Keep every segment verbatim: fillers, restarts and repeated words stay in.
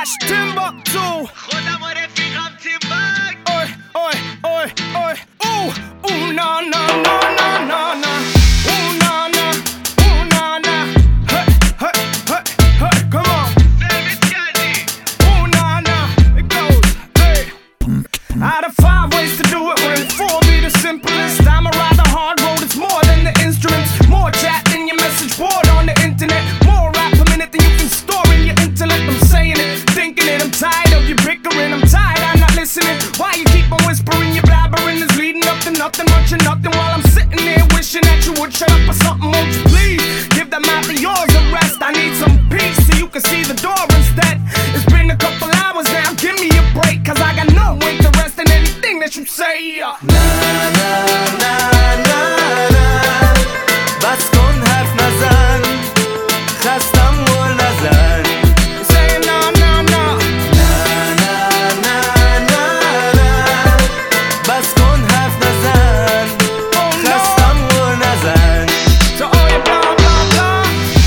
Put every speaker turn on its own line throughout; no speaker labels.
آرش تیمباکتو
خودم و رفیقم تیمباک
اوی اوی اوی اوی او او نا نا نا نا نا نا او نا نا او نا نا hey hey hey hey come on
سرویس کردی
او نا نا it goes hey out of five ways to do it when four be the simplest I'm a rather hard road it's more than the instruments more chat than your message board on the internet more rap per minute than you can store in your intellect I'm saying it thinking it I'm tired of you bickering I'm tired I'm not listening why you keep on whispering your blabbering is leading up to nothing much of nothing while I'm sitting there wishing that you would shut up or something won't you please give that mouth of yours a rest I need some peace so you can see the door instead it's been a couple hours now give me a break cause I got no interest in anything that you say
Na na na na na بس کن حرف نزن خستم گل نزن
say no no no
Na na na na na بس کن حرف نزن
oh no
خستم گل نزن
to all your blah blah blah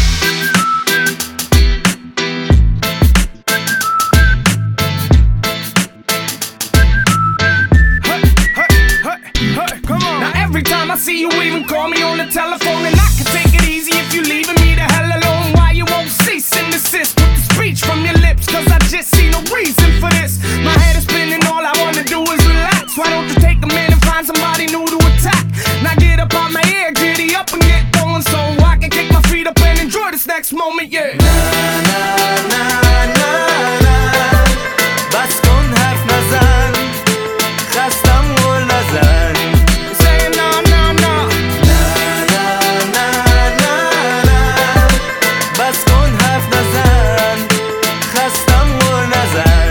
hey hey hey hey come on now every time I see you even call me on the telephone and I can take it easy if you leaving me the hell alone why you won't cease and desist with the speech from your lips cause I just see no reason for this my head is spinning all I wanna do is relax why don't you take a minute and find somebody new to attack now get up on my ear giddy up and get going so I can kick my feet up and enjoy this next moment yeah
Na na na na na بس کن حرف نزن خستم گل نزن
say no no no
Na na na na na بس کن حرف نزن خستم گل نزن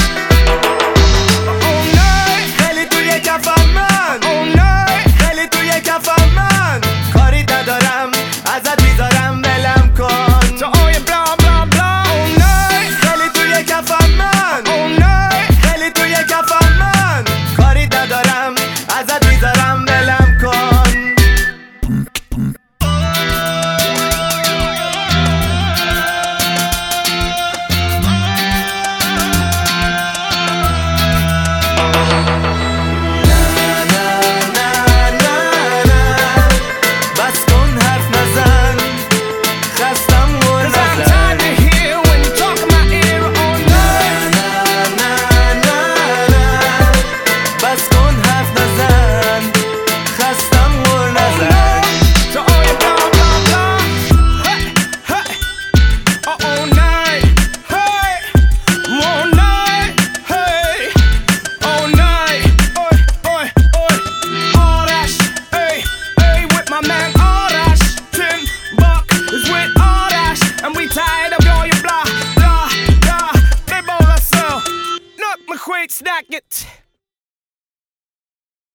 oh no
خیلی توی کفم من
oh no
خیلی توی کفم من کاری ندارم ازت میذارم ولم کن
to all your blah blah blah oh no
خیلی توی کفم من
oh no
خیلی توی کفم من کاری ندارم ازت میذارم ولم کن Na na na na na بس کن حرف نزن خستم گل
cause I'm
نزن
tired to hear when you talk in my ear oh no
Na na na na بس کن حرف نزن خستم گل نزن
to all your blah blah blah hey hey oh oh night hey all night hey all night oi oi oi Arash hey hey with my man Arash Timbuk is with Arash and we tired of all your blah blah blah they both are so look McQuaid snack it